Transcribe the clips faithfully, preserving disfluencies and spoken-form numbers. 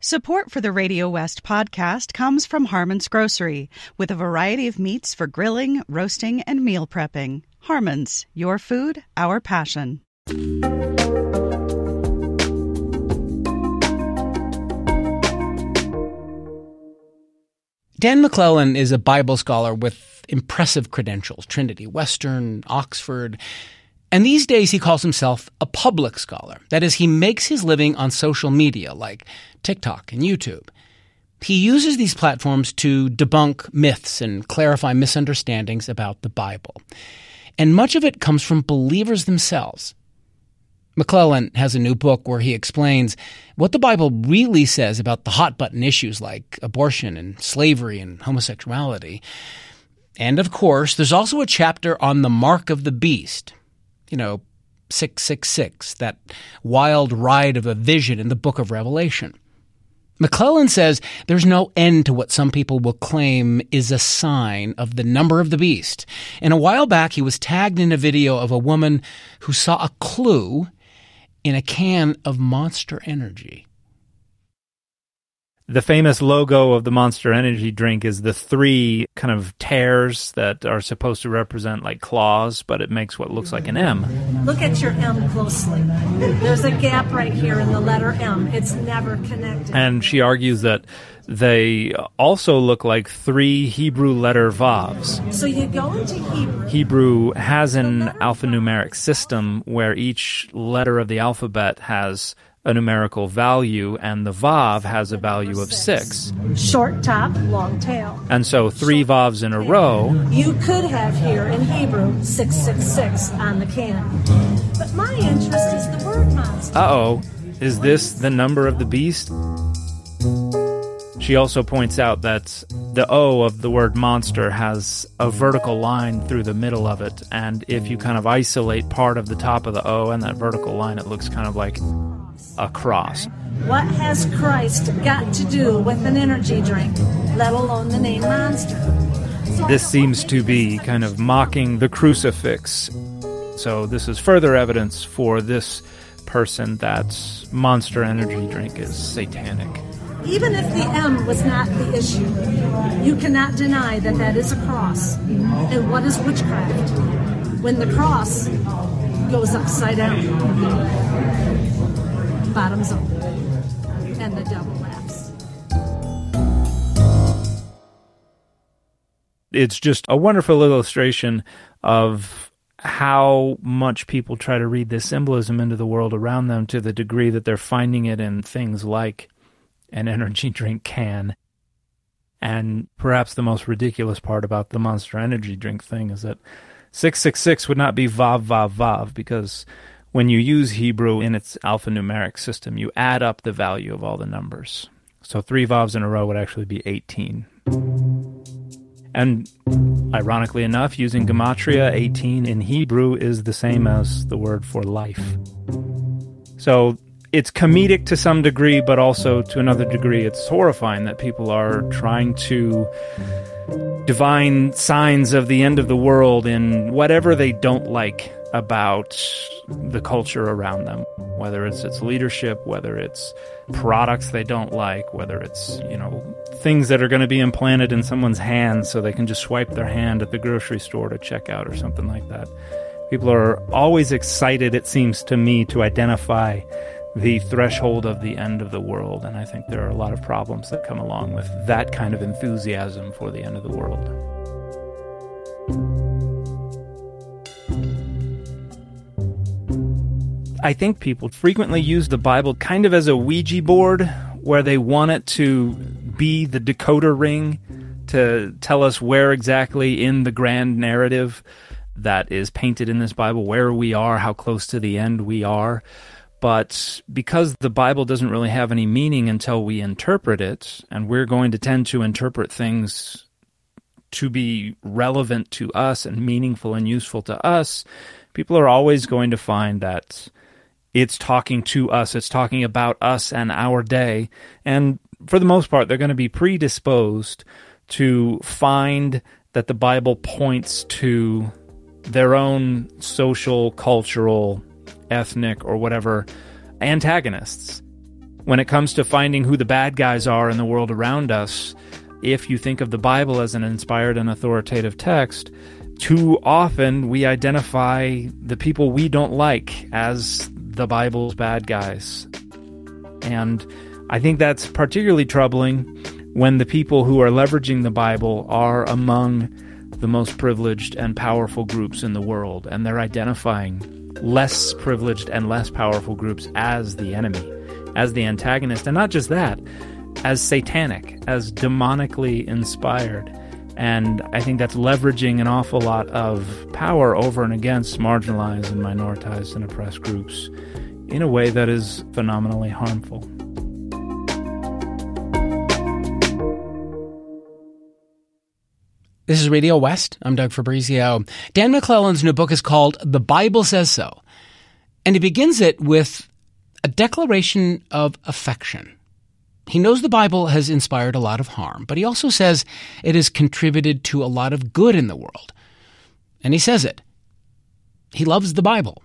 Support for the Radio West podcast comes from Harmon's Grocery, with a variety of meats for grilling, roasting, and meal prepping. Harmon's, your food, our passion. Dan McClellan is a Bible scholar with impressive credentials, Trinity, Western, Oxford. And these days he calls himself a public scholar. That is, he makes his living on social media like TikTok and YouTube. He uses these platforms to debunk myths and clarify misunderstandings about the Bible. And much of it comes from believers themselves. McClellan has a new book where he explains what the Bible really says about the hot-button issues like abortion and slavery and homosexuality. And, of course, there's also a chapter on the mark of the beast. You know, six six six, that wild ride of a vision in the book of Revelation. McClellan says there's no end to what some people will claim is a sign of the number of the beast. And a while back, he was tagged in a video of a woman who saw a clue in a can of Monster Energy. The famous logo of the Monster Energy drink is the three kind of tears that are supposed to represent like claws, but it makes what looks like an M. Look at your M closely. There's a gap right here in the letter M. It's never connected. And she argues that they also look like three Hebrew letter Vavs. So you go into Hebrew. Hebrew has an alphanumeric system where each letter of the alphabet has a numerical value, and the Vav has a value of six. Short top, long tail. And so three Vavs in a row. You could have here in Hebrew six six six on the can. But my interest is the word monster. Uh-oh, is this the number of the beast? She also points out that the O of the word monster has a vertical line through the middle of it, and if you kind of isolate part of the top of the O and that vertical line, it looks kind of like a cross. What has Christ got to do with an energy drink, let alone the name Monster? This seems to be kind of mocking the crucifix. So this is further evidence for this person that Monster Energy drink is satanic. Even if the M was not the issue, you cannot deny that that is a cross. And what is witchcraft? When the cross goes upside down, bottoms up, and the devil laughs. It's just a wonderful illustration of how much people try to read this symbolism into the world around them to the degree that they're finding it in things like an energy drink can. And perhaps the most ridiculous part about the Monster Energy drink thing is that six six six would not be Vav, Vav, Vav, because when you use Hebrew in its alphanumeric system, you add up the value of all the numbers. So three Vavs in a row would actually be eighteen. And ironically enough, using gematria, eighteen in Hebrew is the same as the word for life. So it's comedic to some degree, but also to another degree, it's horrifying that people are trying to divine signs of the end of the world in whatever they don't like about the culture around them, whether it's its leadership, whether it's products they don't like, whether it's, you know, things that are going to be implanted in someone's hands so they can just swipe their hand at the grocery store to check out or something like that. People are always excited, it seems to me, to identify the threshold of the end of the world, and I think there are a lot of problems that come along with that kind of enthusiasm for the end of the world. I think people frequently use the Bible kind of as a Ouija board, where they want it to be the decoder ring to tell us where exactly in the grand narrative that is painted in this Bible, where we are, how close to the end we are. But because the Bible doesn't really have any meaning until we interpret it, and we're going to tend to interpret things to be relevant to us and meaningful and useful to us, people are always going to find that it's talking to us, it's talking about us and our day, and for the most part, they're going to be predisposed to find that the Bible points to their own social, cultural, ethnic, or whatever antagonists. when it comes to finding who the bad guys are in the world around us, if you think of the Bible as an inspired and authoritative text, too often we identify the people we don't like as the Bible's bad guys. And I think that's particularly troubling when the people who are leveraging the Bible are among the most privileged and powerful groups in the world, and they're identifying less privileged and less powerful groups as the enemy, as the antagonist, and not just that, as satanic, as demonically inspired. And I think that's leveraging an awful lot of power over and against marginalized and minoritized and oppressed groups in a way that is phenomenally harmful. This is Radio West. I'm Doug Fabrizio. Dan McClelland's new book is called The Bible Says So, and he begins it with a declaration of affection. He knows the Bible has inspired a lot of harm, but he also says it has contributed to a lot of good in the world. And he says it. He loves the Bible.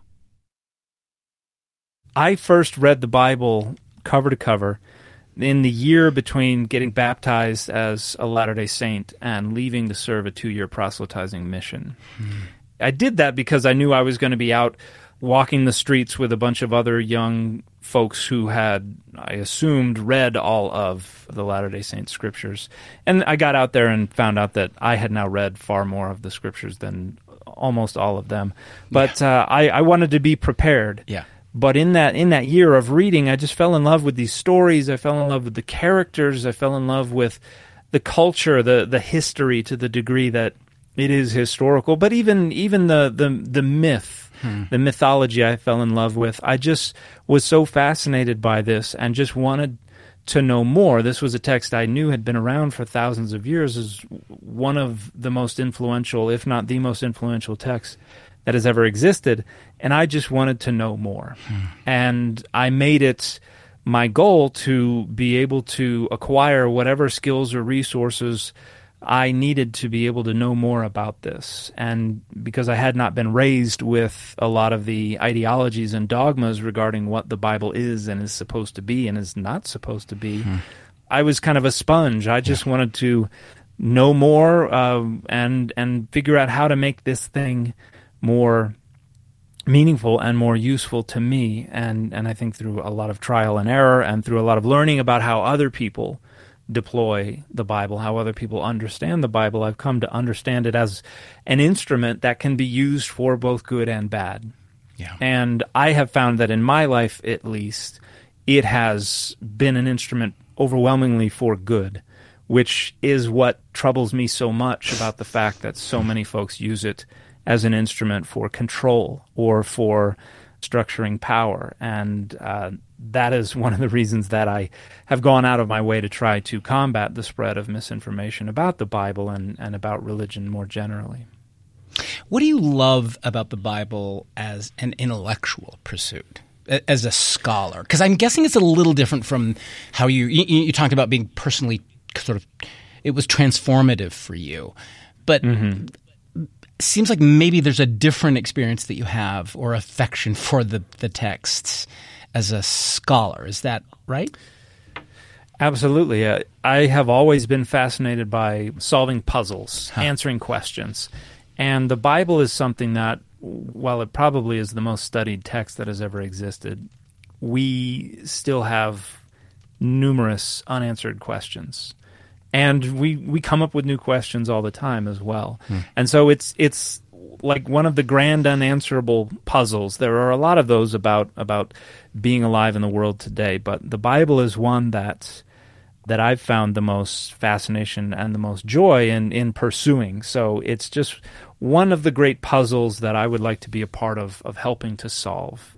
I first read the Bible cover to cover in the year between getting baptized as a Latter-day Saint and leaving to serve a two-year proselytizing mission. Hmm. I did that because I knew I was going to be out walking the streets with a bunch of other young folks who had, I assumed, read all of the Latter-day Saint scriptures. And I got out there and found out that I had now read far more of the scriptures than almost all of them. But yeah. uh, I, I wanted to be prepared. Yeah. But in that in that year of reading, I just fell in love with these stories. I fell in love with the characters. I fell in love with the culture, the the history, to the degree that it is historical. But even even the the the myth, hmm. the mythology, I fell in love with. I just was so fascinated by this and just wanted to know more. This was a text I knew had been around for thousands of years as one of the most influential, if not the most influential text that has ever existed, and I just wanted to know more. Hmm. And I made it my goal to be able to acquire whatever skills or resources I needed to be able to know more about this. And because I had not been raised with a lot of the ideologies and dogmas regarding what the Bible is and is supposed to be and is not supposed to be, hmm. I was kind of a sponge. I just yeah. wanted to know more uh, and and figure out how to make this thing more meaningful and more useful to me. And, and I think through a lot of trial and error and through a lot of learning about how other people deploy the Bible, how other people understand the Bible, I've come to understand it as an instrument that can be used for both good and bad. Yeah. And I have found that in my life, at least, it has been an instrument overwhelmingly for good, which is what troubles me so much about the fact that so many folks use it as an instrument for control or for structuring power. And uh, that is one of the reasons that I have gone out of my way to try to combat the spread of misinformation about the Bible and, and about religion more generally. What do you love about the Bible as an intellectual pursuit, as a scholar? Because I'm guessing it's a little different from how you, you, you talked about being personally sort of, it was transformative for you. But mm-hmm. seems like maybe there's a different experience that you have or affection for the, the texts as a scholar. Is that right? Absolutely. Uh, I have always been fascinated by solving puzzles, huh. answering questions. And the Bible is something that, while it probably is the most studied text that has ever existed, we still have numerous unanswered questions. And we, we come up with new questions all the time as well. Hmm. And so it's it's like one of the grand unanswerable puzzles. There are a lot of those about about being alive in the world today, but the Bible is one that that I've found the most fascination and the most joy in, in pursuing. So it's just one of the great puzzles that I would like to be a part of, of helping to solve.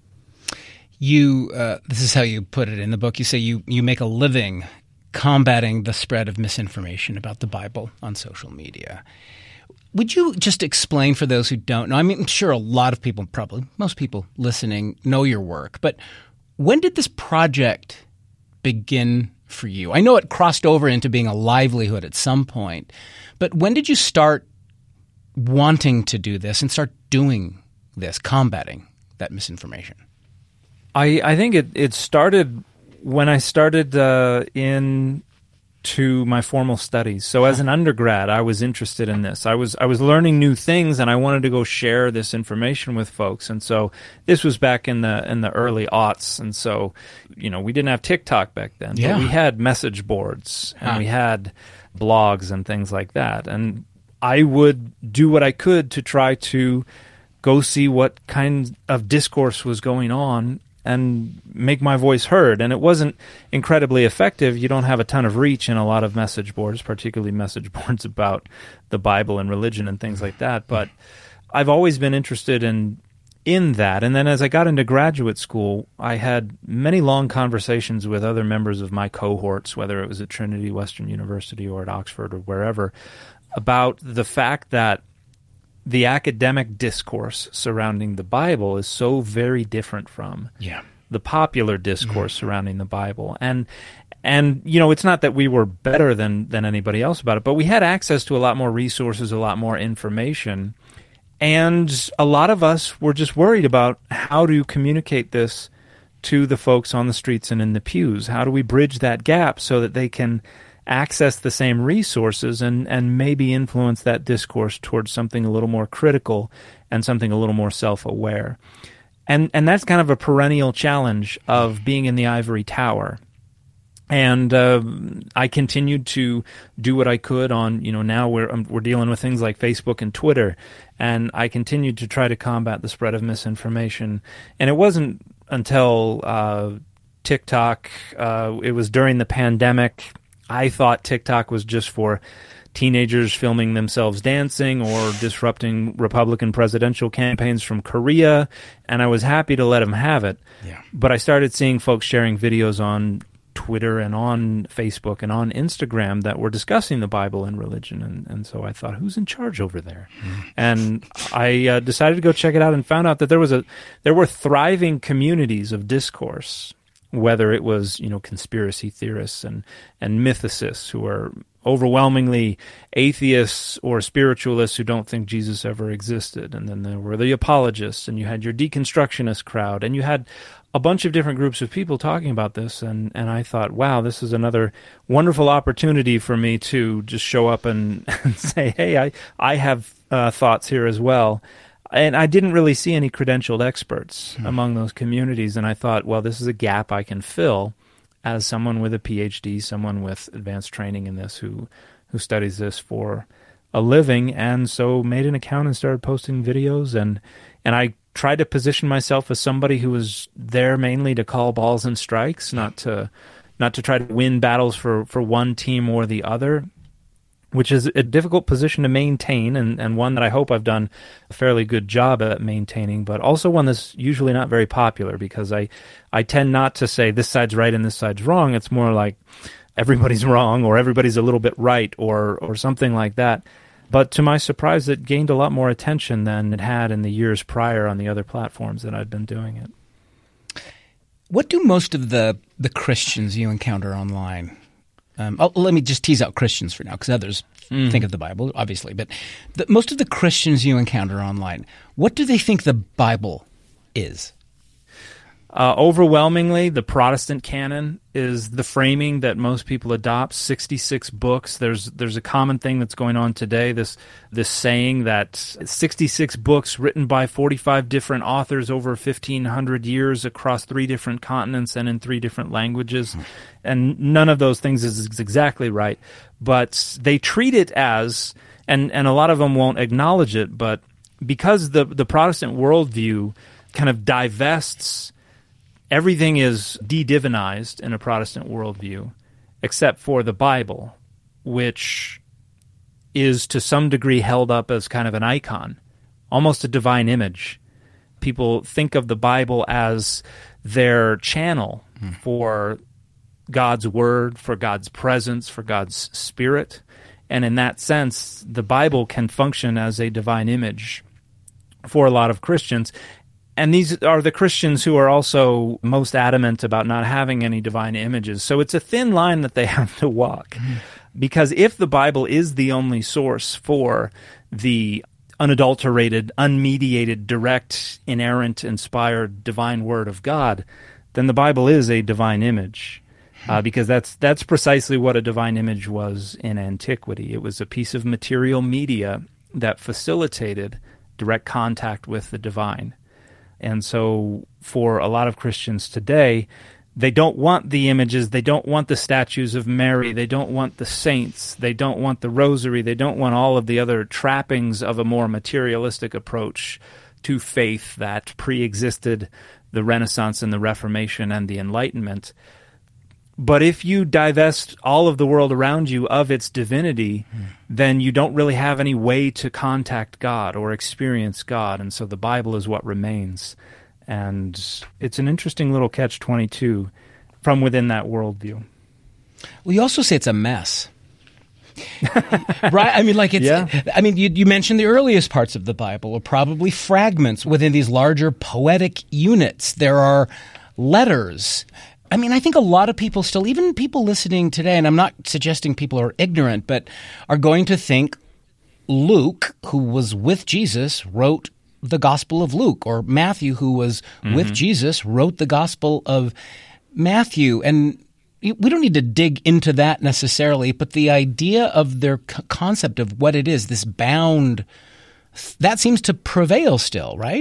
You, uh, this is how you put it in the book. You say you, you make a living combating the spread of misinformation about the Bible on social media. Would you just explain for those who don't know? I mean, I'm sure a lot of people, probably most people listening, know your work, but when did this project begin for you? I know it crossed over into being a livelihood at some point, but when did you start wanting to do this and start doing this, combating that misinformation? I, I think it, it started when I started uh, in to my formal studies. So as an undergrad, I was interested in this. I was I was learning new things, and I wanted to go share this information with folks. And so this was back in the in the early aughts. And so, you know, we didn't have TikTok back then, yeah. but we had message boards and huh. we had blogs and things like that. And I would do what I could to try to go see what kind of discourse was going on and make my voice heard. And it wasn't incredibly effective. You don't have a ton of reach in a lot of message boards, particularly message boards about the Bible and religion and things like that. But I've always been interested in in that. And then as I got into graduate school, I had many long conversations with other members of my cohorts, whether it was at Trinity Western University or at Oxford or wherever, about the fact that the academic discourse surrounding the Bible is so very different from yeah. the popular discourse mm-hmm. surrounding the Bible. And, and you know, it's not that we were better than, than anybody else about it, but we had access to a lot more resources, a lot more information. And a lot of us were just worried about how to communicate this to the folks on the streets and in the pews. How do we bridge that gap so that they can access the same resources and, and maybe influence that discourse towards something a little more critical and something a little more self-aware. And and that's kind of a perennial challenge of being in the ivory tower. And uh, I continued to do what I could on, you know, now we're um, we're dealing with things like Facebook and Twitter, and I continued to try to combat the spread of misinformation. And it wasn't until uh, TikTok, uh, it was during the pandemic. I thought TikTok was just for teenagers filming themselves dancing or disrupting Republican presidential campaigns from Korea, and I was happy to let them have it. Yeah. But I started seeing folks sharing videos on Twitter and on Facebook and on Instagram that were discussing the Bible and religion, and, and so I thought, who's in charge over there? Mm. And I uh, decided to go check it out and found out that there was a there were thriving communities of discourse, whether it was, you know, conspiracy theorists and, and mythicists who are overwhelmingly atheists or spiritualists who don't think Jesus ever existed. And then there were the apologists, and you had your deconstructionist crowd, and you had a bunch of different groups of people talking about this. And, and I thought, wow, this is another wonderful opportunity for me to just show up and, and say, hey, I, I have uh, thoughts here as well. And I didn't really see any credentialed experts hmm. among those communities, and I thought, well, this is a gap I can fill as someone with a P H D, someone with advanced training in this who, who studies this for a living, and so made an account and started posting videos, and and I tried to position myself as somebody who was there mainly to call balls and strikes, not to not to try to win battles for, for one team or the other, which is a difficult position to maintain, and, and one that I hope I've done a fairly good job at maintaining, but also one that's usually not very popular, because I, I tend not to say this side's right and this side's wrong. It's more like everybody's wrong or everybody's a little bit right or or something like that. But to my surprise, it gained a lot more attention than it had in the years prior on the other platforms that I'd been doing it. What do most of the, the Christians you encounter online Um, oh, let me just tease out Christians for now, because others mm. think of the Bible, obviously. But the, most of the Christians you encounter online, what do they think the Bible is? Uh, overwhelmingly, the Protestant canon is the framing that most people adopt. sixty-six books. There's there's a common thing that's going on today, this this saying that sixty-six books written by forty-five different authors over fifteen hundred years across three different continents and in three different languages. Mm. And none of those things is exactly right. But they treat it as, and, and a lot of them won't acknowledge it, but because the, the Protestant worldview kind of divests, everything is de-divinized in a Protestant worldview, except for the Bible, which is to some degree held up as kind of an icon, almost a divine image. People think of the Bible as their channel mm. for God's Word, for God's presence, for God's Spirit. And in that sense, the Bible can function as a divine image for a lot of Christians. And these are the Christians who are also most adamant about not having any divine images. So it's a thin line that they have to walk. Mm-hmm. Because if the Bible is the only source for the unadulterated, unmediated, direct, inerrant, inspired, divine Word of God, then the Bible is a divine image. Uh, because that's that's precisely what a divine image was in antiquity. It was a piece of material media that facilitated direct contact with the divine. And so for a lot of Christians today, they don't want the images, they don't want the statues of Mary, they don't want the saints, they don't want the rosary, they don't want all of the other trappings of a more materialistic approach to faith that pre-existed the Renaissance and the Reformation and the Enlightenment. But if you divest all of the world around you of its divinity, mm. then you don't really have any way to contact God or experience God. And so the Bible is what remains. And it's an interesting little catch twenty-two from within that worldview. Well, you also say it's a mess. Right? I mean, like it's, yeah. I mean, you, you mentioned the earliest parts of the Bible are probably fragments within these larger poetic units. There are letters. I mean, I think a lot of people still, even people listening today, and I'm not suggesting people are ignorant, but are going to think Luke, who was with Jesus, wrote the Gospel of Luke, or Matthew, who was mm-hmm. with Jesus, wrote the Gospel of Matthew. And we don't need to dig into that necessarily, but the idea of their c- concept of what it is, this bound, that seems to prevail still, right?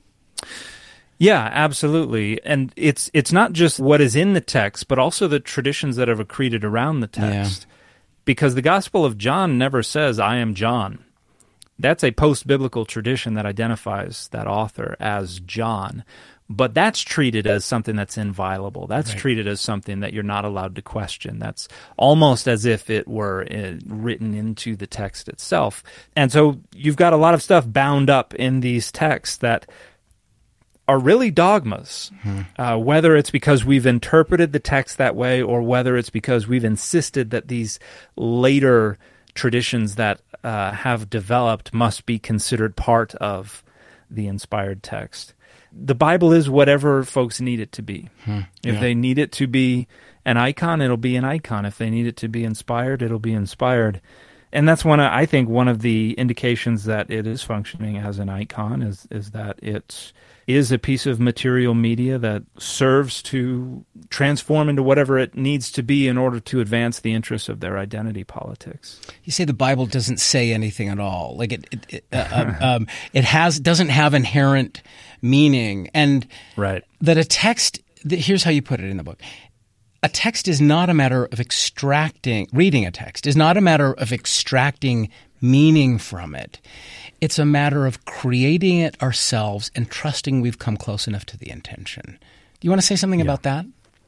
Yeah, absolutely. And it's it's not just what is in the text, but also the traditions that have accreted around the text. Yeah. Because the Gospel of John never says, I am John. That's a post-biblical tradition that identifies that author as John. But that's treated as something that's inviolable. That's right. treated as something that you're not allowed to question. That's almost as if it were uh, written into the text itself. And so you've got a lot of stuff bound up in these texts that are really dogmas, hmm. uh, whether it's because we've interpreted the text that way or whether it's because we've insisted that these later traditions that uh, have developed must be considered part of the inspired text. The Bible is whatever folks need it to be. Hmm. If yeah. they need it to be an icon, it'll be an icon. If they need it to be inspired, it'll be inspired. And that's one, I think, one of the indications that it is functioning as an icon is is that it is a piece of material media that serves to transform into whatever it needs to be in order to advance the interests of their identity politics. You say the Bible doesn't say anything at all. Like it, it, it, uh, um, um, it has doesn't have inherent meaning, and right. that a text. Here's how you put it in the book. A text is not a matter of extracting, reading a text is not a matter of extracting meaning from it. It's a matter of creating it ourselves and trusting we've come close enough to the intention. Do you want to say something yeah. about that?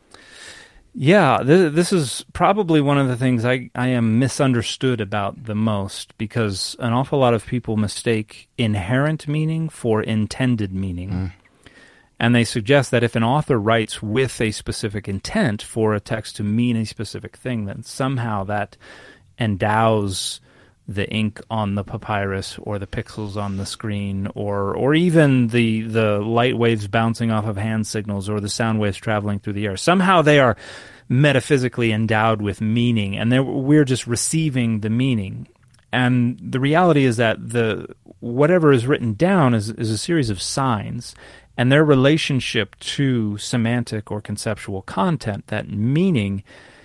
Yeah, th- this is probably one of the things I, I am misunderstood about the most, because an awful lot of people mistake inherent meaning for intended meaning. Mm. And they suggest that if an author writes with a specific intent for a text to mean a specific thing, then somehow that endows the ink on the papyrus or the pixels on the screen or or even the, the light waves bouncing off of hand signals or the sound waves traveling through the air. Somehow they are metaphysically endowed with meaning, and we're just receiving the meaning. And the reality is that the whatever is written down is, is a series of signs, and their relationship to semantic or conceptual content, that meaning,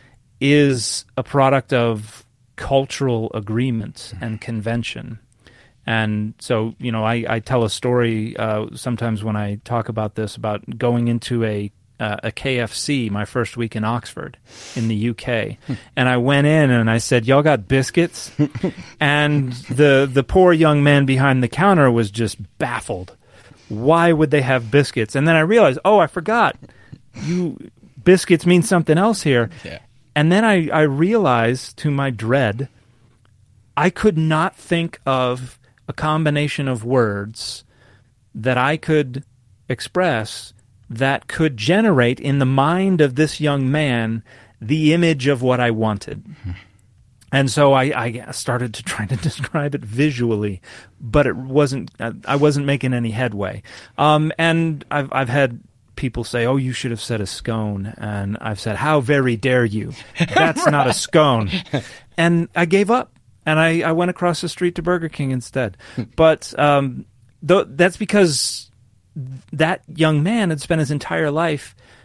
is a product of cultural agreement and convention. And so, you know, I, I tell a story uh, sometimes when I talk about this, about going into a uh, a K F C my first week in Oxford in the U K. And I went in and I said, y'all got biscuits? And the the poor young man behind the counter was just baffled. Why would they have biscuits? And then I realized, oh, I forgot. You biscuits mean something else here. Yeah. And then I, I realized, to my dread, I could not think of a combination of words that I could express that could generate in the mind of this young man the image of what I wanted. Mm-hmm. And so I, I started to try to describe it visually, but it wasn't. I wasn't making any headway. Um, and I've I've had people say, "Oh, you should have said a scone," and I've said, "How very dare you? That's not a scone." And I gave up, and I, I went across the street to Burger King instead. But um, th- that's because that young man had spent his entire life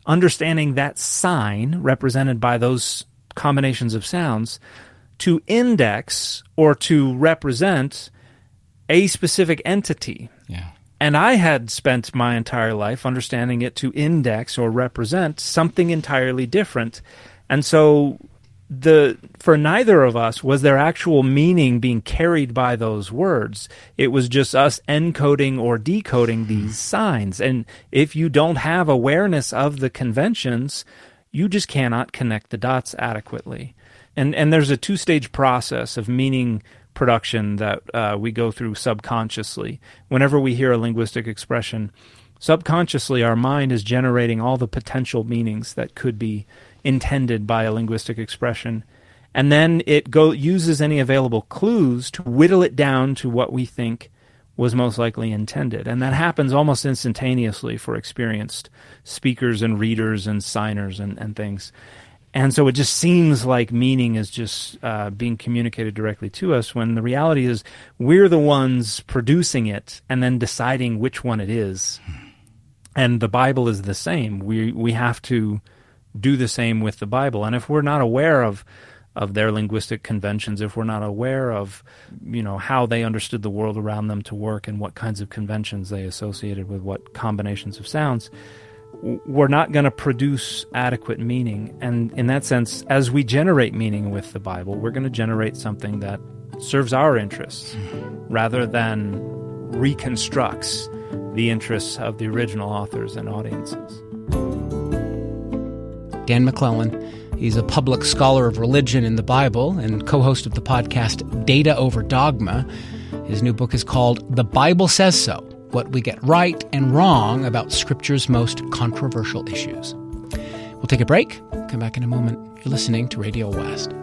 understanding that sign represented by those combinations of sounds to index or to represent a specific entity. Yeah. And I had spent my entire life understanding it to index or represent something entirely different. And so the for neither of us was there actual meaning being carried by those words. It was just us encoding or decoding these signs. And if you don't have awareness of the conventions, you just cannot connect the dots adequately. And and there's a two-stage process of meaning production that uh, we go through subconsciously. Whenever we hear a linguistic expression, subconsciously our mind is generating all the potential meanings that could be intended by a linguistic expression. And then it go uses any available clues to whittle it down to what we think was most likely intended. And that happens almost instantaneously for experienced speakers and readers and signers and, and things. And so it just seems like meaning is just uh, being communicated directly to us, when the reality is we're the ones producing it and then deciding which one it is. And the Bible is the same. We we have to do the same with the Bible. And if we're not aware of of their linguistic conventions, if we're not aware of, you know, how they understood the world around them to work and what kinds of conventions they associated with what combinations of sounds, we're not going to produce adequate meaning. And in that sense, as we generate meaning with the Bible, we're going to generate something that serves our interests rather than reconstructs the interests of the original authors and audiences. Dan McClellan, he's a public scholar of religion in the Bible and co-host of the podcast Data Over Dogma. His new book is called The Bible Says So: What We Get Right and Wrong About Scripture's Most Controversial Issues. We'll take a break. Come back in a moment. You're listening to Radio West.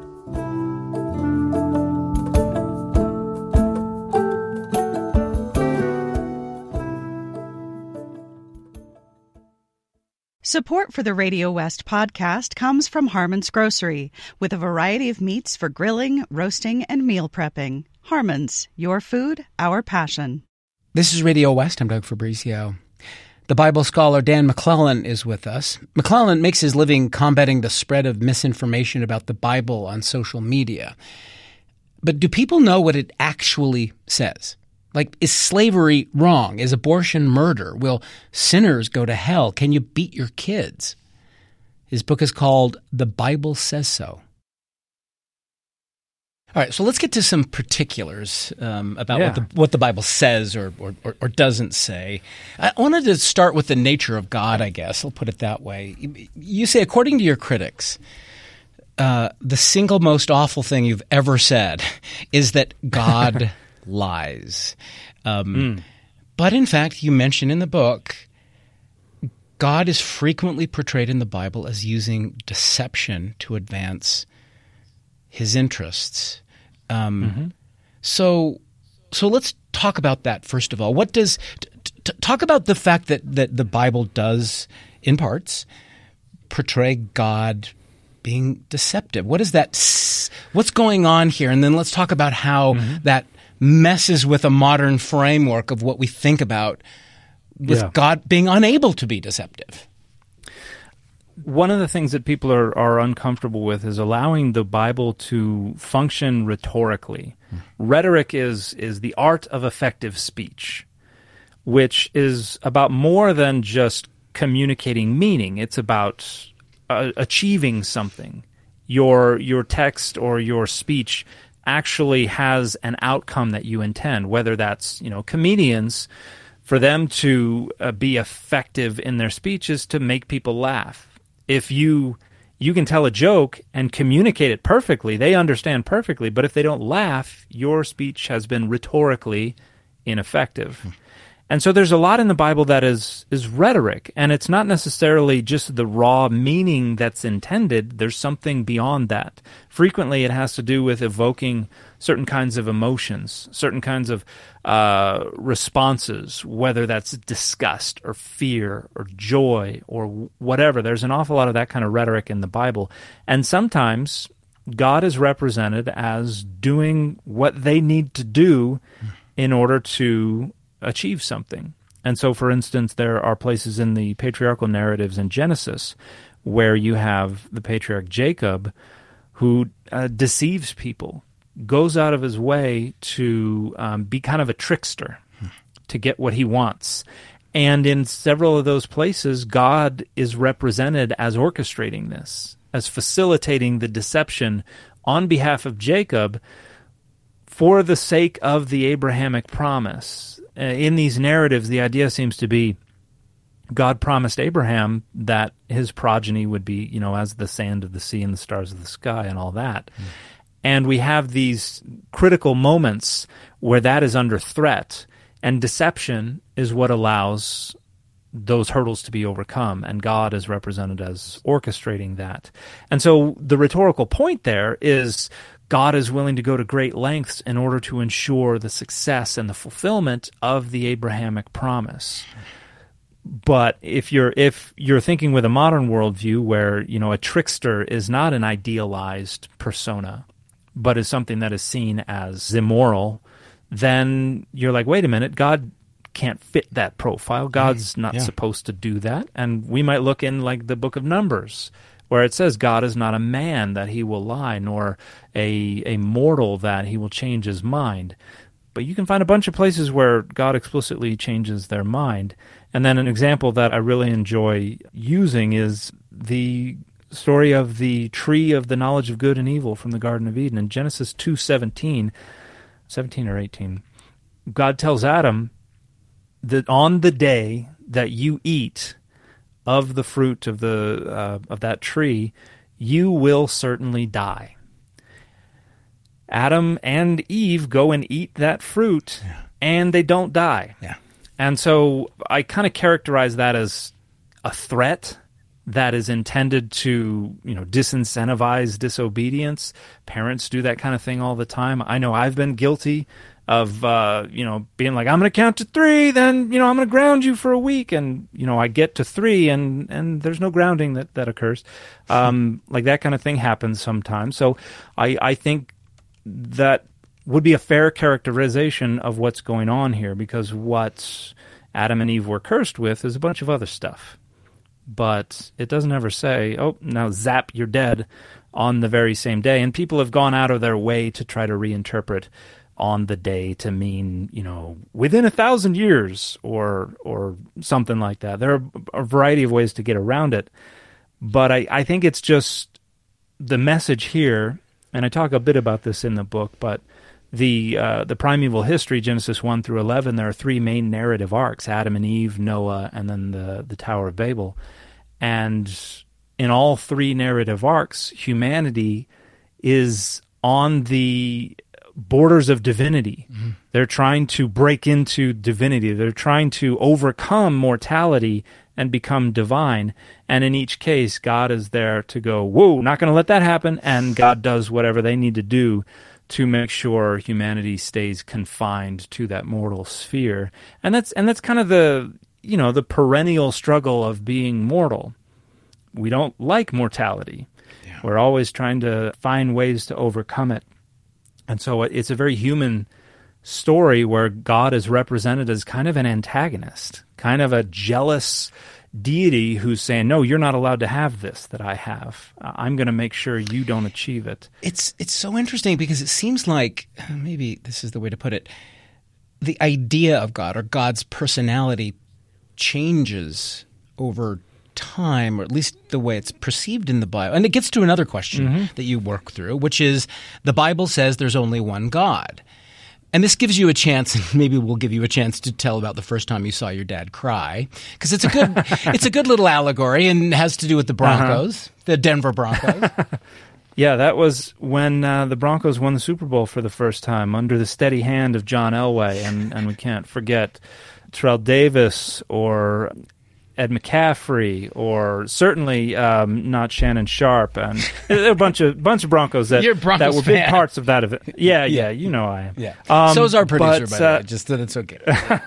Support for the Radio West podcast comes from Harmon's Grocery, with a variety of meats for grilling, roasting, and meal prepping. Harmon's, your food, our passion. This is Radio West. I'm Doug Fabrizio. The Bible scholar Dan McClellan is with us. McClellan makes his living combating the spread of misinformation about the Bible on social media. But do people know what it actually says? Like, is slavery wrong? Is abortion murder? Will sinners go to hell? Can you beat your kids? His book is called The Bible Says So. All right, so let's get to some particulars um, about yeah. what the what the Bible says or, or or doesn't say. I wanted to start with the nature of God, I guess. I'll put it that way. You say, according to your critics, uh, the single most awful thing you've ever said is that God lies. Um, mm. But in fact, you mention in the book, God is frequently portrayed in the Bible as using deception to advance his interests. Um, mm-hmm. So, so let's talk about that first of all. What does t- t- talk about the fact that that the Bible does, in parts, portray God being deceptive? What is that? S- what's going on here? And then let's talk about how mm-hmm. that messes with a modern framework of what we think about with yeah. God being unable to be deceptive. One of the things that people are, are uncomfortable with is allowing the Bible to function rhetorically. Hmm. Rhetoric is is the art of effective speech, which is about more than just communicating meaning. It's about uh, achieving something. Your your text or your speech actually has an outcome that you intend, whether that's, you know, comedians, for them to uh, be effective in their speech is to make people laugh. If you you can tell a joke and communicate it perfectly, they understand perfectly, but if they don't laugh, your speech has been rhetorically ineffective. Hmm. And so there's a lot in the Bible that is is rhetoric, and it's not necessarily just the raw meaning that's intended. There's something beyond that. Frequently, it has to do with evoking certain kinds of emotions, certain kinds of uh, responses, whether that's disgust or fear or joy or whatever. There's an awful lot of that kind of rhetoric in the Bible. And sometimes God is represented as doing what they need to do in order to achieve something. And so, for instance, there are places in the patriarchal narratives in Genesis where you have the patriarch Jacob who uh, deceives people, goes out of his way to um, be kind of a trickster, hmm. to get what he wants. And in several of those places, God is represented as orchestrating this, as facilitating the deception on behalf of Jacob for the sake of the Abrahamic promise. Uh, in these narratives, the idea seems to be God promised Abraham that his progeny would be, you know, as the sand of the sea and the stars of the sky and all that. Mm. And we have these critical moments where that is under threat, and deception is what allows those hurdles to be overcome, and God is represented as orchestrating that. And so the rhetorical point there is God is willing to go to great lengths in order to ensure the success and the fulfillment of the Abrahamic promise. But if you're if you're thinking with a modern worldview where, you know, a trickster is not an idealized persona, but is something that is seen as immoral, then you're like, wait a minute, God can't fit that profile. God's not yeah. supposed to do that. And we might look in like the book of Numbers, where it says God is not a man that he will lie, nor a a mortal that he will change his mind. But you can find a bunch of places where God explicitly changes their mind. And then an example that I really enjoy using is the story of the tree of the knowledge of good and evil from the Garden of Eden. In Genesis two seventeen, seventeen or eighteen, God tells Adam that on the day that you eat of the fruit of the uh, of that tree, you will certainly die. Adam and Eve go and eat that fruit, yeah. and they don't die. Yeah. And so I kind of characterize that as a threat that is intended to, you know, disincentivize disobedience. Parents do that kind of thing all the time. I know I've been guilty of, uh, you know, being like, I'm going to count to three, then, you know, I'm going to ground you for a week. And, you know, I get to three and, and there's no grounding that, that occurs. Um, like that kind of thing happens sometimes. So I, I think that would be a fair characterization of what's going on here, because what Adam and Eve were cursed with is a bunch of other stuff. But it doesn't ever say, oh, now zap, you're dead on the very same day. And people have gone out of their way to try to reinterpret on the day to mean, you know, within a thousand years or or something like that. There are a variety of ways to get around it. But I, I think it's just the message here, and I talk a bit about this in the book, but the uh, the primeval history, Genesis one through eleven, there are three main narrative arcs: Adam and Eve, Noah, and then the, the Tower of Babel. And in all three narrative arcs, humanity is on the borders of divinity. Mm-hmm. They're trying to break into divinity. They're trying to overcome mortality and become divine. And in each case, God is there to go, whoa, not going to let that happen. And God does whatever they need to do to make sure humanity stays confined to that mortal sphere. And that's and that's kind of the, you know, the perennial struggle of being mortal. We don't like mortality. Yeah. We're always trying to find ways to overcome it. And so it's a very human story where God is represented as kind of an antagonist, kind of a jealous deity who's saying, no, you're not allowed to have this that I have. I'm going to make sure you don't achieve it. It's it's so interesting because it seems like, maybe this is the way to put it, the idea of God or God's personality changes over time, or at least the way it's perceived in the Bible. And it gets to another question mm-hmm. that you work through, which is the Bible says there's only one God. And this gives you a chance, and maybe we'll give you a chance to tell about the first time you saw your dad cry, because it's a good, it's a good little allegory and has to do with the Broncos, uh-huh. the Denver Broncos. Yeah, that was when uh, the Broncos won the Super Bowl for the first time under the steady hand of John Elway, and and we can't forget Terrell Davis or Ed McCaffrey, or certainly um, not Shannon Sharp, and there were a bunch of bunch of Broncos that Broncos that were big fan. parts of that event. Yeah, yeah, you know I am. Yeah. Um, so is our producer, but, by the uh, way, just that it's okay.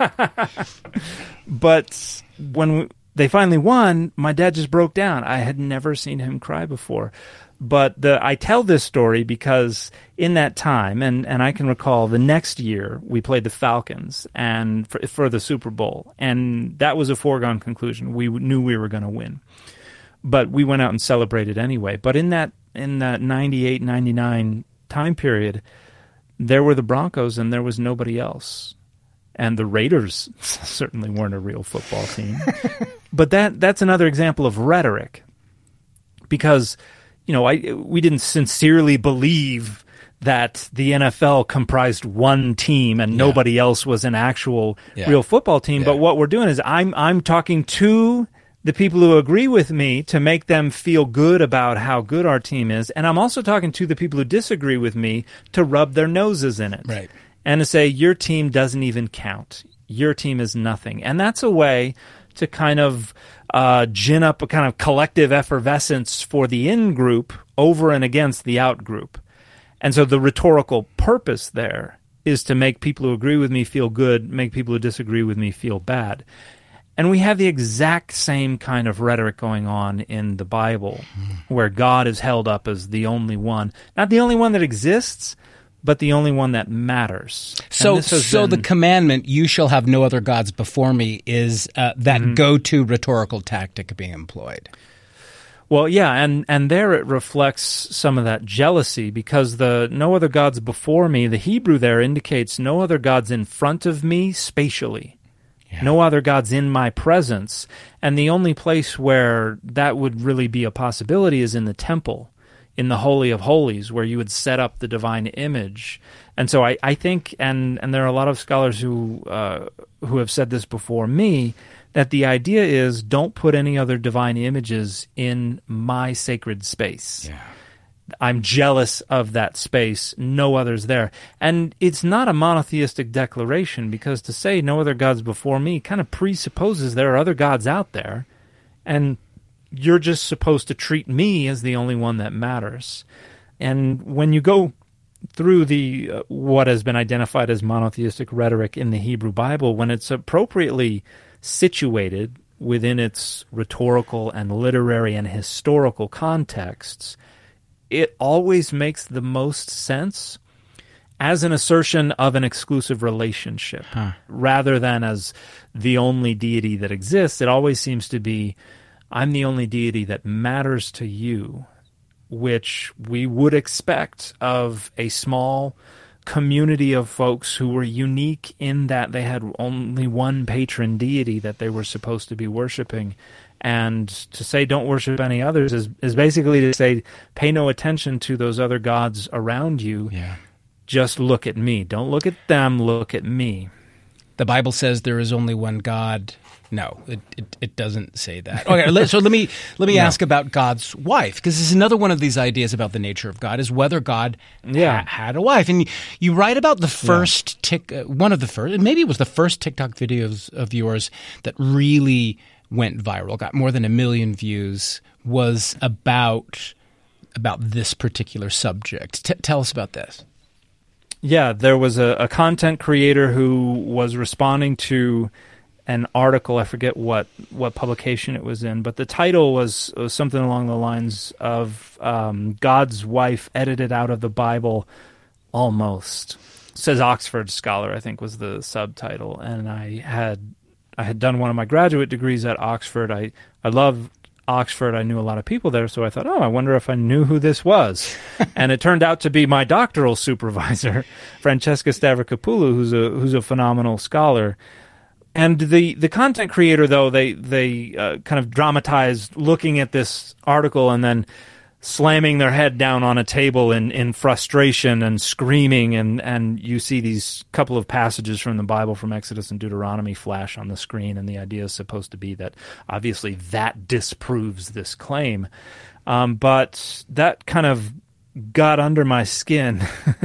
But when we, they finally won, my dad just broke down. I had never seen him cry before. But the, I tell this story because in that time, and, and I can recall the next year we played the Falcons and for, for the Super Bowl, and that was a foregone conclusion. We knew we were going to win, but we went out and celebrated anyway. But in that in that ninety-eight, ninety-nine time period, there were the Broncos and there was nobody else. And the Raiders certainly weren't a real football team. But that that's another example of rhetoric, because you know, I we didn't sincerely believe that the N F L comprised one team and yeah. nobody else was an actual yeah. real football team. Yeah. But what we're doing is I'm I'm talking to the people who agree with me to make them feel good about how good our team is, and I'm also talking to the people who disagree with me to rub their noses in it. Right. And to say, your team doesn't even count. Your team is nothing. And that's a way to kind of uh, gin up a kind of collective effervescence for the in-group over and against the out-group. And so the rhetorical purpose there is to make people who agree with me feel good, make people who disagree with me feel bad. And we have the exact same kind of rhetoric going on in the Bible, where God is held up as the only one. Not the only one that exists, but the only one that matters. So so been, the commandment, you shall have no other gods before me, is uh, that mm-hmm. go-to rhetorical tactic being employed. Well, yeah, and, and there it reflects some of that jealousy, because the no other gods before me, the Hebrew there indicates no other gods in front of me spatially. Yeah. No other gods in my presence. And the only place where that would really be a possibility is in the temple, in the Holy of Holies, where you would set up the divine image. And so I, I think, and, and there are a lot of scholars who uh, who have said this before me, that the idea is don't put any other divine images in my sacred space. Yeah. I'm jealous of that space, no others there. And it's not a monotheistic declaration, because to say no other gods before me kind of presupposes there are other gods out there, and you're just supposed to treat me as the only one that matters. And when you go through the uh, what has been identified as monotheistic rhetoric in the Hebrew Bible, when it's appropriately situated within its rhetorical and literary and historical contexts, it always makes the most sense as an assertion of an exclusive relationship, huh. rather than as the only deity that exists. It always seems to be, I'm the only deity that matters to you, which we would expect of a small community of folks who were unique in that they had only one patron deity that they were supposed to be worshiping. And to say don't worship any others is, is basically to say pay no attention to those other gods around you. Yeah. Just look at me. Don't look at them, look at me. The Bible says there is only one God. No, it, it, it doesn't say that. Okay, let, so let me let me no. ask about God's wife, because this is another one of these ideas about the nature of God, is whether God yeah. ha- had a wife. And you, you write about the first yeah. tick, uh, one of the first, maybe it was the first TikTok videos of yours that really went viral, got more than a million views, was about about this particular subject. T- tell us about this. Yeah, there was a, a content creator who was responding to an article. I forget what, what publication it was in, but the title was, was something along the lines of um, God's wife edited out of the Bible almost. Says Oxford Scholar, I think was the subtitle. And I had I had done one of my graduate degrees at Oxford. I, I love Oxford. I knew a lot of people there, so I thought, oh, I wonder if I knew who this was. And it turned out to be my doctoral supervisor, Francesca Stavrokopoulou, who's a who's a phenomenal scholar. And the, the content creator, though, they they uh, kind of dramatized looking at this article and then slamming their head down on a table in, in frustration and screaming, and, and you see these couple of passages from the Bible, from Exodus and Deuteronomy, flash on the screen, and the idea is supposed to be that obviously that disproves this claim. Um, but that kind of got under my skin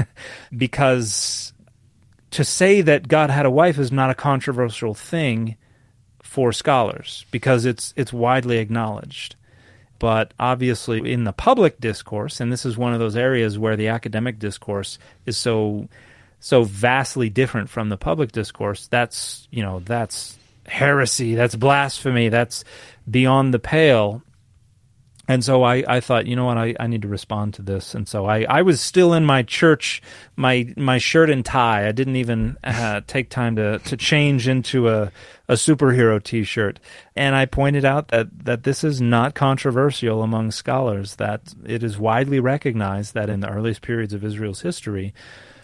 because to say that God had a wife is not a controversial thing for scholars, because it's it's widely acknowledged. But obviously in the public discourse, and this is one of those areas where the academic discourse is so so vastly different from the public discourse, that's, you know, that's heresy, that's blasphemy, that's beyond the pale. And so I, I thought, you know what, I, I need to respond to this. And so I, I was still in my church, my my shirt and tie. I didn't even uh, take time to, to change into a, a superhero T-shirt. And I pointed out that, that this is not controversial among scholars, that it is widely recognized that in the earliest periods of Israel's history,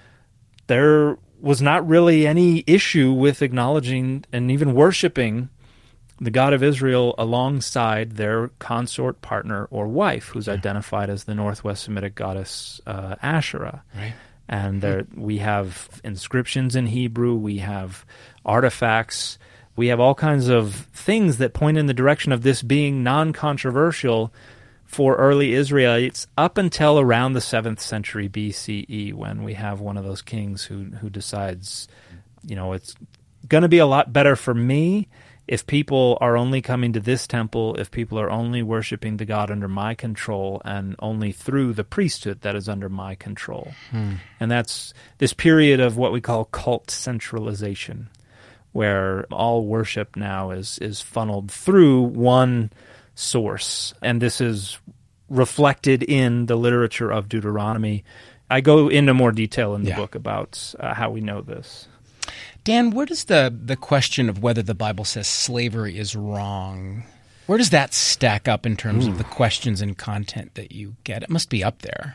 there was not really any issue with acknowledging and even worshiping the God of Israel alongside their consort, partner, or wife, who's yeah. identified as the Northwest Semitic goddess uh, Asherah. Right. And there we have inscriptions in Hebrew, we have artifacts, we have all kinds of things that point in the direction of this being non-controversial for early Israelites up until around the seventh century B C E, when we have one of those kings who, who decides, you know, it's going to be a lot better for me if people are only coming to this temple, if people are only worshiping the God under my control and only through the priesthood that is under my control. Hmm. And that's this period of what we call cult centralization, where all worship now is, is funneled through one source. And this is reflected in the literature of Deuteronomy. I go into more detail in the yeah. book about uh, how we know this. Dan, where does the, the question of whether the Bible says slavery is wrong, where does that stack up in terms Ooh. of the questions and content that you get? It must be up there.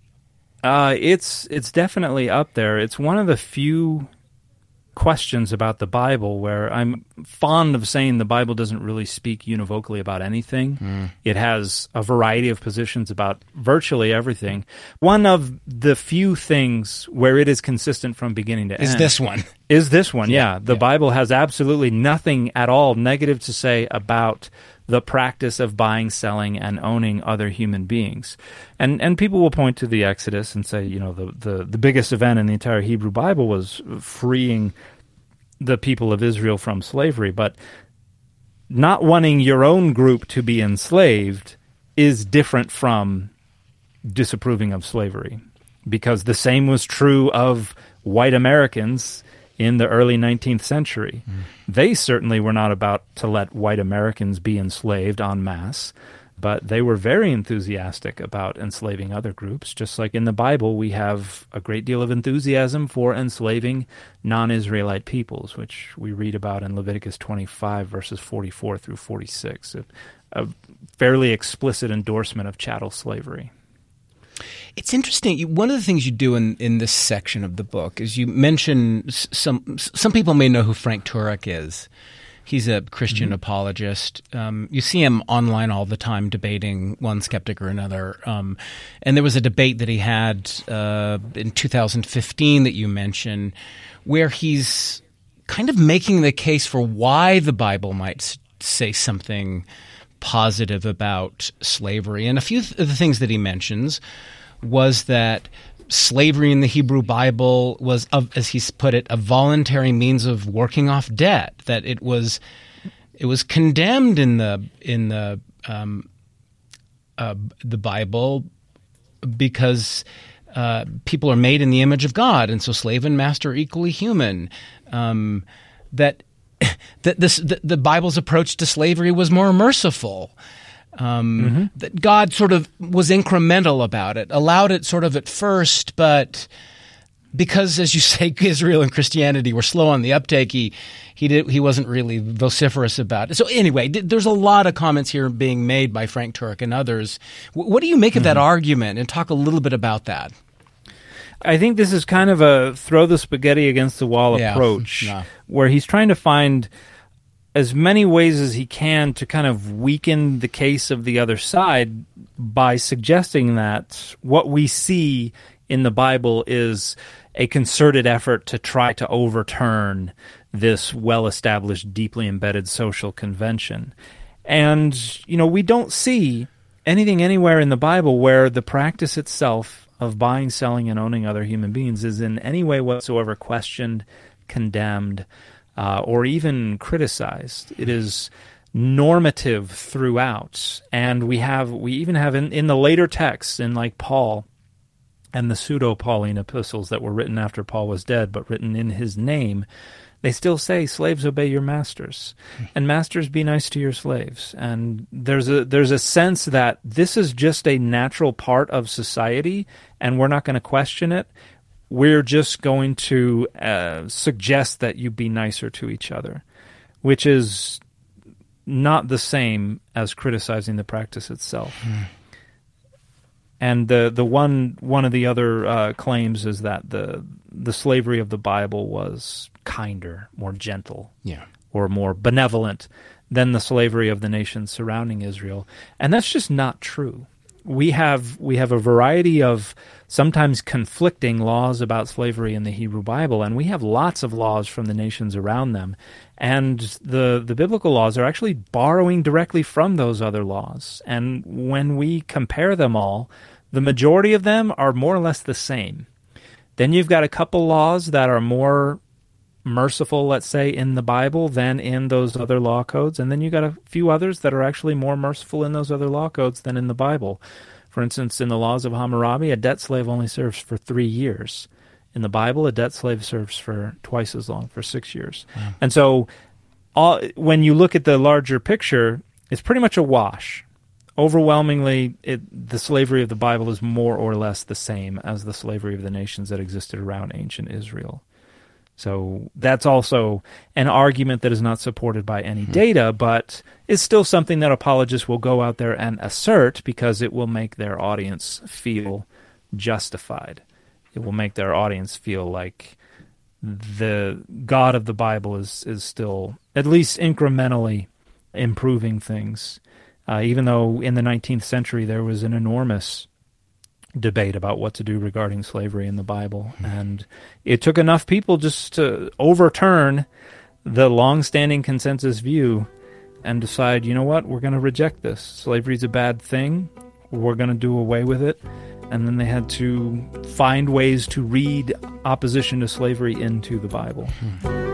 Uh, it's it's definitely up there. It's one of the few questions about the Bible where I'm fond of saying the Bible doesn't really speak univocally about anything. Mm. It has a variety of positions about virtually everything. One of the few things where it is consistent from beginning to is end. Is this one. Is this one, yeah. yeah. The yeah. Bible has absolutely nothing at all negative to say about the practice of buying, selling, and owning other human beings. And and people will point to the Exodus and say, you know, the, the, the biggest event in the entire Hebrew Bible was freeing the people of Israel from slavery. But not wanting your own group to be enslaved is different from disapproving of slavery, because the same was true of white Americans in the early nineteenth century. Mm. They certainly were not about to let white Americans be enslaved en masse, but they were very enthusiastic about enslaving other groups. Just like in the Bible, we have a great deal of enthusiasm for enslaving non-Israelite peoples, which we read about in Leviticus twenty-five, verses forty-four through forty-six, a, a fairly explicit endorsement of chattel slavery. It's interesting. One of the things you do in, in this section of the book is you mention some some people may know who Frank Turek is. He's a Christian mm-hmm. apologist. Um, you see him online all the time debating one skeptic or another. Um, and there was a debate that he had uh, in two thousand fifteen that you mentioned, where he's kind of making the case for why the Bible might say something positive about slavery. And a few of the things that he mentions was that slavery in the Hebrew Bible was, as he's put it, a voluntary means of working off debt. That it was, it was condemned in the in the um, uh, the Bible because uh, people are made in the image of God, and so slave and master are equally human. Um, that that this the, the Bible's approach to slavery was more merciful. Um, mm-hmm. That God sort of was incremental about it, allowed it sort of at first, but because, as you say, Israel and Christianity were slow on the uptake, he he did he wasn't really vociferous about it. So anyway, there's a lot of comments here being made by Frank Turek and others. What do you make of mm-hmm. that argument? And talk a little bit about that. I think this is kind of a throw the spaghetti against the wall yeah. approach, no. where he's trying to find as many ways as he can to kind of weaken the case of the other side by suggesting that what we see in the Bible is a concerted effort to try to overturn this well-established, deeply embedded social convention. And, you know, we don't see anything anywhere in the Bible where the practice itself of buying, selling, and owning other human beings is in any way whatsoever questioned, condemned, Uh, or even criticized. It is normative throughout, and we have we even have in, in the later texts, in like Paul and the pseudo-Pauline epistles that were written after Paul was dead, but written in his name, they still say, slaves, obey your masters, and masters, be nice to your slaves. And there's a there's a sense that this is just a natural part of society, and we're not going to question it. We're just going to uh, suggest that you be nicer to each other, which is not the same as criticizing the practice itself. Mm. And the the one one of the other uh, claims is that the the slavery of the Bible was kinder, more gentle, yeah, or more benevolent than the slavery of the nations surrounding Israel, and that's just not true. We have we have a variety of sometimes conflicting laws about slavery in the Hebrew Bible, and we have lots of laws from the nations around them. And the, the biblical laws are actually borrowing directly from those other laws. And when we compare them all, the majority of them are more or less the same. Then you've got a couple laws that are more merciful, let's say, in the Bible than in those other law codes. And then you've got a few others that are actually more merciful in those other law codes than in the Bible. For instance, in the laws of Hammurabi, a debt slave only serves for three years. In the Bible, a debt slave serves for twice as long, for six years. Wow. And so all, when you look at the larger picture, it's pretty much a wash. Overwhelmingly, it, the slavery of the Bible is more or less the same as the slavery of the nations that existed around ancient Israel. So that's also an argument that is not supported by any mm-hmm. data, but is still something that apologists will go out there and assert because it will make their audience feel justified. It will make their audience feel like the God of the Bible is, is still at least incrementally improving things. Uh, even though in the nineteenth century there was an enormous debate about what to do regarding slavery in the Bible. Mm-hmm. And it took enough people just to overturn the long-standing consensus view and decide, you know what, we're going to reject this. Slavery's a bad thing. We're going to do away with it. And then they had to find ways to read opposition to slavery into the Bible. Hmm.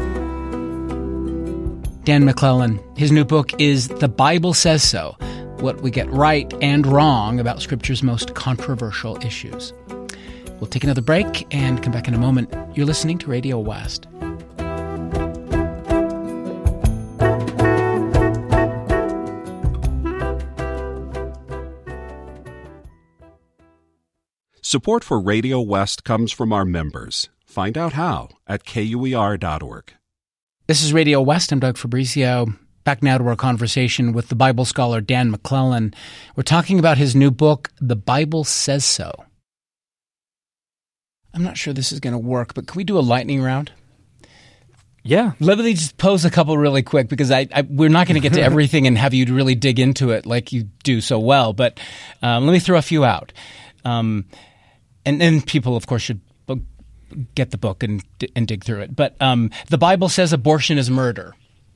Dan McClellan, his new book is The Bible Says So, What We Get Right and Wrong About Scripture's Most Controversial Issues. We'll take another break and come back in a moment. You're listening to Radio West. Support for Radio West comes from our members. Find out how at K U E R dot org. This is Radio West. I'm Doug Fabrizio. Back now to our conversation with the Bible scholar Dan McClellan. We're talking about his new book, The Bible Says So. I'm not sure this is going to work, but can we do a lightning round? Yeah. Let me just pose a couple really quick, because I, I we're not going to get to everything and have you really dig into it like you do so well. But um, let me throw a few out. Um, and then people, of course, should get the book and and dig through it. But um, the Bible says abortion is murder.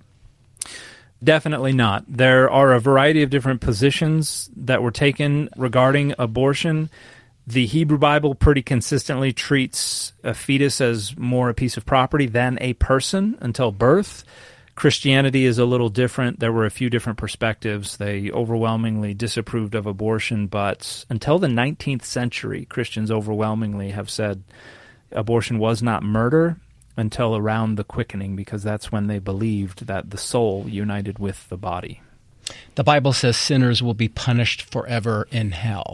Definitely not. There are a variety of different positions that were taken regarding abortion. The Hebrew Bible pretty consistently treats a fetus as more a piece of property than a person until birth. Christianity is a little different. There were a few different perspectives. They overwhelmingly disapproved of abortion, but until the nineteenth century, Christians overwhelmingly have said abortion was not murder until around the quickening, because that's when they believed that the soul united with the body. The Bible says sinners will be punished forever in hell.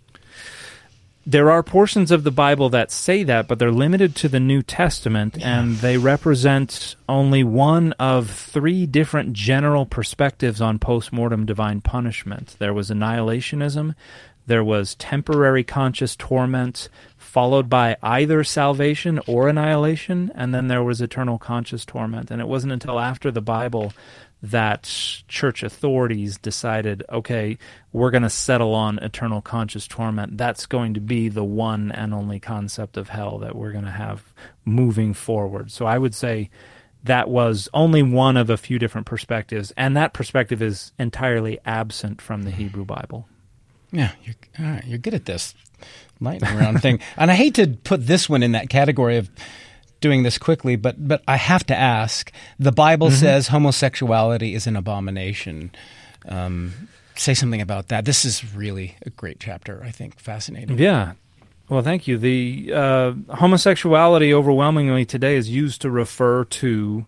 There are portions of the Bible that say that, but they're limited to the New Testament, yeah. and they represent only one of three different general perspectives on post-mortem divine punishment. There was annihilationism, there was temporary conscious torment, followed by either salvation or annihilation, and then there was eternal conscious torment. And it wasn't until after the Bible that church authorities decided, okay, we're going to settle on eternal conscious torment. That's going to be the one and only concept of hell that we're going to have moving forward. So I would say that was only one of a few different perspectives, and that perspective is entirely absent from the Hebrew Bible. Yeah, you're, all right, you're good at this lightning round thing. And I hate to put this one in that category of doing this quickly, but but I have to ask. The Bible mm-hmm. says homosexuality is an abomination. Um, say something about that. This is really a great chapter, I think. Fascinating. Yeah. Well, thank you. The uh, homosexuality overwhelmingly today is used to refer to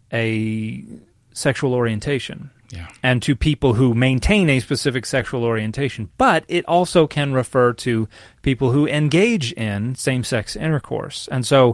a sexual orientation. Yeah. And to people who maintain a specific sexual orientation. But it also can refer to people who engage in same-sex intercourse. And so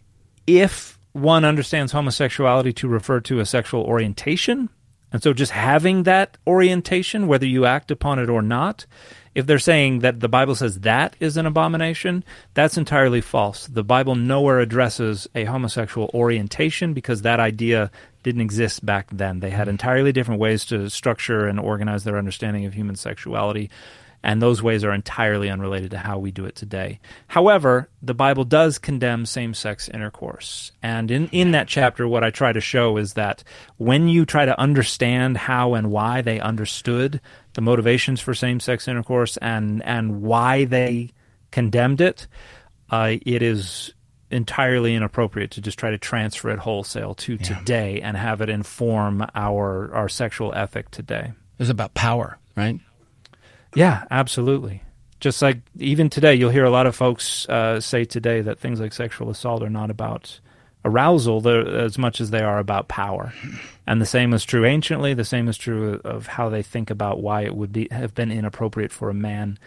if one understands homosexuality to refer to a sexual orientation, and so just having that orientation, whether you act upon it or not, if they're saying that the Bible says that is an abomination, that's entirely false. The Bible nowhere addresses a homosexual orientation because that idea didn't exist back then. They had entirely different ways to structure and organize their understanding of human sexuality, and those ways are entirely unrelated to how we do it today. However, the Bible does condemn same-sex intercourse, and in, in that chapter, what I try to show is that when you try to understand how and why they understood the motivations for same-sex intercourse and, and why they condemned it, uh, it is entirely inappropriate to just try to transfer it wholesale to yeah. today and have it inform our our sexual ethic today. It's about power, right? Yeah, absolutely. Just like even today, you'll hear a lot of folks uh, say today that things like sexual assault are not about arousal as much as they are about power. And the same is true anciently. The same is true of how they think about why it would be have been inappropriate for a man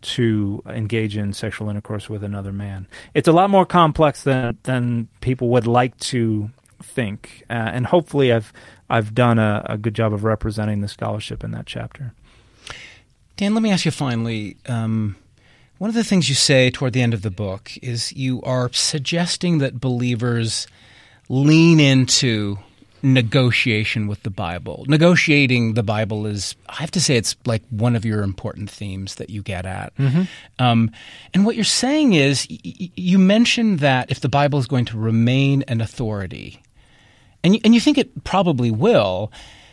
to engage in sexual intercourse with another man. It's a lot more complex than than people would like to think. Uh, and hopefully I've I've done a, a good job of representing the scholarship in that chapter. Dan, let me ask you finally, um, one of the things you say toward the end of the book is you are suggesting that believers lean into negotiation with the Bible. Negotiating the Bible is, I have to say, it's like one of your important themes that you get at. Mm-hmm. Um, and what you're saying is, y- y- you mentioned that if the Bible is going to remain an authority, and you, and you think it probably will,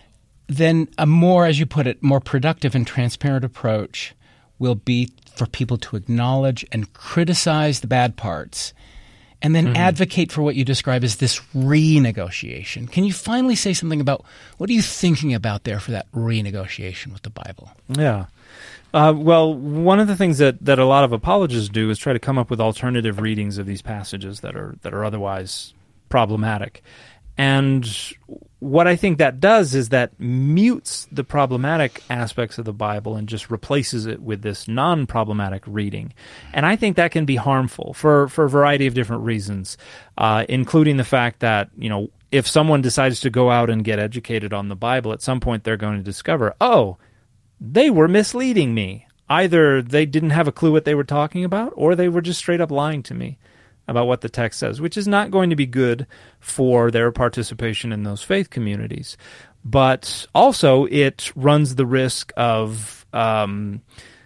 then a more, as you put it, more productive and transparent approach will be for people to acknowledge and criticize the bad parts and then mm-hmm. advocate for what you describe as this renegotiation. Can you finally say something about what are you thinking about there for that renegotiation with the Bible? Yeah. Uh, well, one of the things that, that a lot of apologists do is try to come up with alternative readings of these passages that are that are otherwise problematic. And what I think that does is that mutes the problematic aspects of the Bible and just replaces it with this non-problematic reading. And I think that can be harmful for, for a variety of different reasons, uh, including the fact that, you know, if someone decides to go out and get educated on the Bible, at some point they're going to discover, oh, they were misleading me. Either they didn't have a clue what they were talking about, or they were just straight up lying to me about what the text says, which is not going to be good for their participation in those faith communities. But also it runs the risk of um,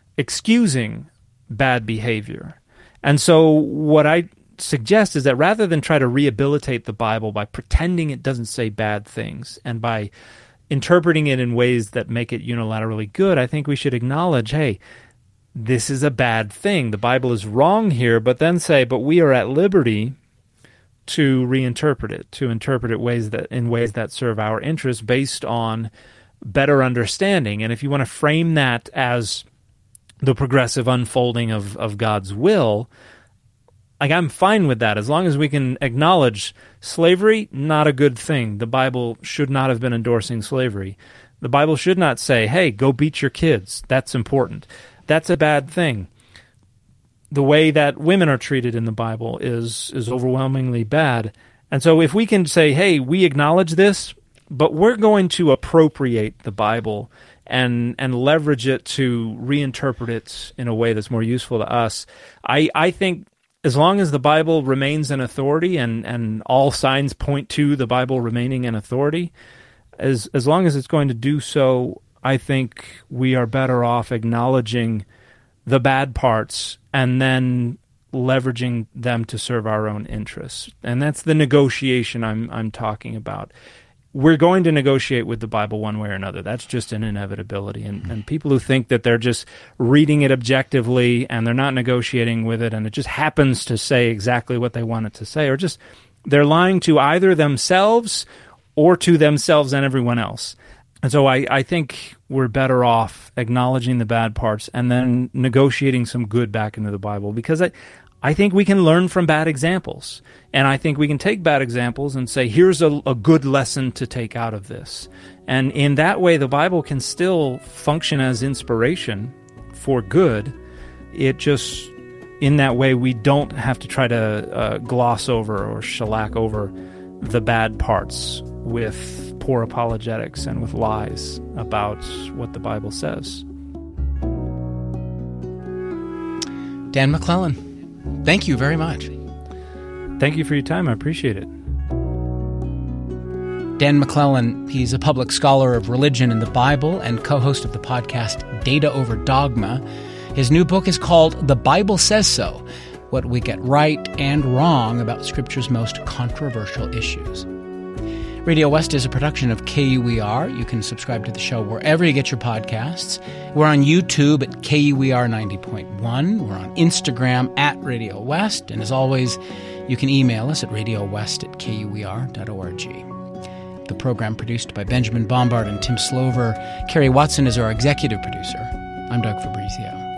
excusing bad behavior. And so what I suggest is that rather than try to rehabilitate the Bible by pretending it doesn't say bad things and by interpreting it in ways that make it unilaterally good, I think we should acknowledge, hey, this is a bad thing. The Bible is wrong here, but then say, but we are at liberty to reinterpret it, to interpret it ways that in ways that serve our interests based on better understanding. And if you want to frame that as the progressive unfolding of, of God's will, like I'm fine with that, as long as we can acknowledge slavery, not a good thing. The Bible should not have been endorsing slavery. The Bible should not say, hey, go beat your kids. That's important. That's a bad thing. The way that women are treated in the Bible is is overwhelmingly bad. And so if we can say, hey, we acknowledge this, but we're going to appropriate the Bible and and leverage it to reinterpret it in a way that's more useful to us, I, I think as long as the Bible remains an authority and, and all signs point to the Bible remaining an authority, as as long as it's going to do so, I think we are better off acknowledging the bad parts and then leveraging them to serve our own interests. And that's the negotiation I'm I'm talking about. We're going to negotiate with the Bible one way or another. That's just an inevitability. And, and people who think that they're just reading it objectively and they're not negotiating with it and it just happens to say exactly what they want it to say, or just they're lying to either themselves or to themselves and everyone else. And so I, I think we're better off acknowledging the bad parts and then negotiating some good back into the Bible, because I, I think we can learn from bad examples. And I think we can take bad examples and say, here's a, a good lesson to take out of this. And in that way, the Bible can still function as inspiration for good. It just, in that way, we don't have to try to uh, gloss over or shellac over the bad parts with poor apologetics and with lies about what the Bible says. Dan McClellan, thank you very much. Thank you for your time. I appreciate it. Dan McClellan, he's a public scholar of religion and the Bible and co-host of the podcast Data Over Dogma. His new book is called The Bible Says So, What We Get Right and Wrong About Scripture's Most Controversial Issues. Radio West is a production of K U E R. You can subscribe to the show wherever you get your podcasts. We're on YouTube at K U E R ninety point one. We're on Instagram at Radio West. And as always, you can email us at radiowest at K U E R dot org. The program produced by Benjamin Bombard and Tim Slover. Carrie Watson is our executive producer. I'm Doug Fabrizio.